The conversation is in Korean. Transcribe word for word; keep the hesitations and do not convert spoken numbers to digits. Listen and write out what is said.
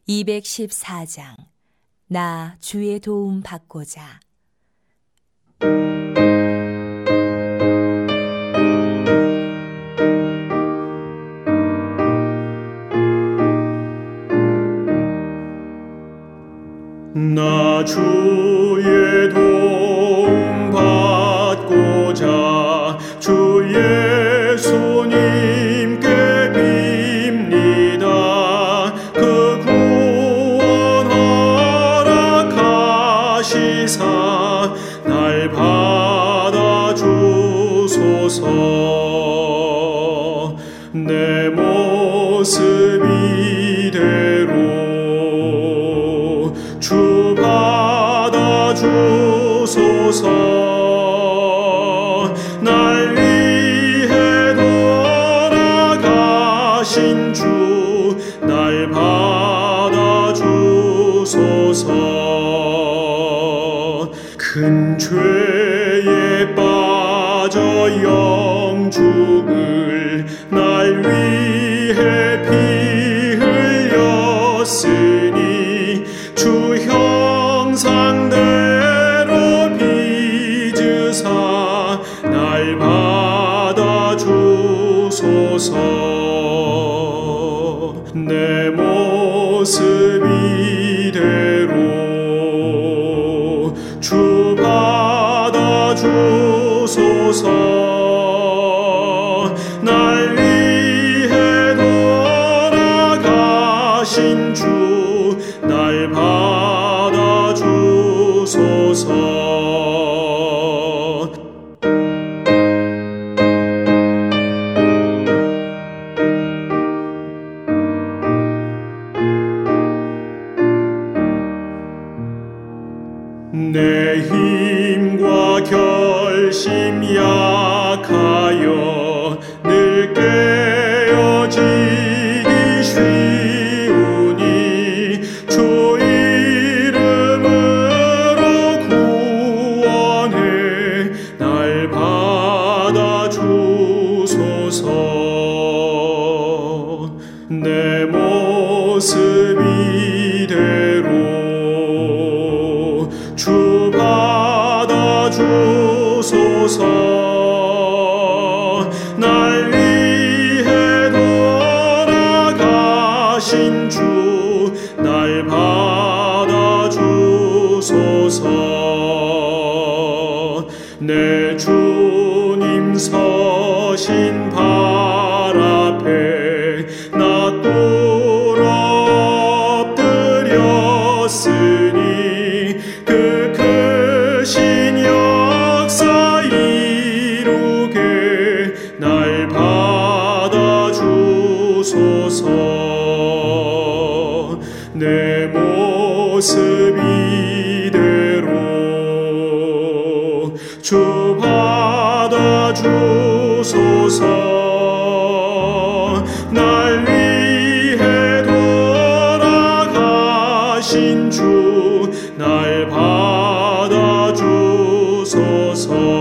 이백십사 장. 나 주의 도움 받고자. 나 주의 도움 받고자 주 예수님께 빕니다. 그 구원 허락하시사 날 받아주소서. 내 모습 이대로 주 받아주소서. 날 위해 돌아가신 주 날 받아주소서. 큰 죄에 빠져 영죽을 날 위해 피 흘렸으니 주 형상대로 빚으사 날 받아주소서. 내 모습 이대로 주 받아주소서. 날 위해 돌아가신 주 날 받아주소서. 내 힘과 결심 약하여 늘 깨어지기 쉬우니 주 이름으로 구원해 날 받아주소서. 내 모습 이대로 주 받아주소서. 날 위해 돌아가신 주 날 받아주소서. 내 주님 서신 발 앞에 나 꿇어 엎드렸으니 그 크신 역사 이루게 날 받아주소서. 내 모습 이대로 주 받아주소서. 날 위해 돌아가신 주 날 받아주소서.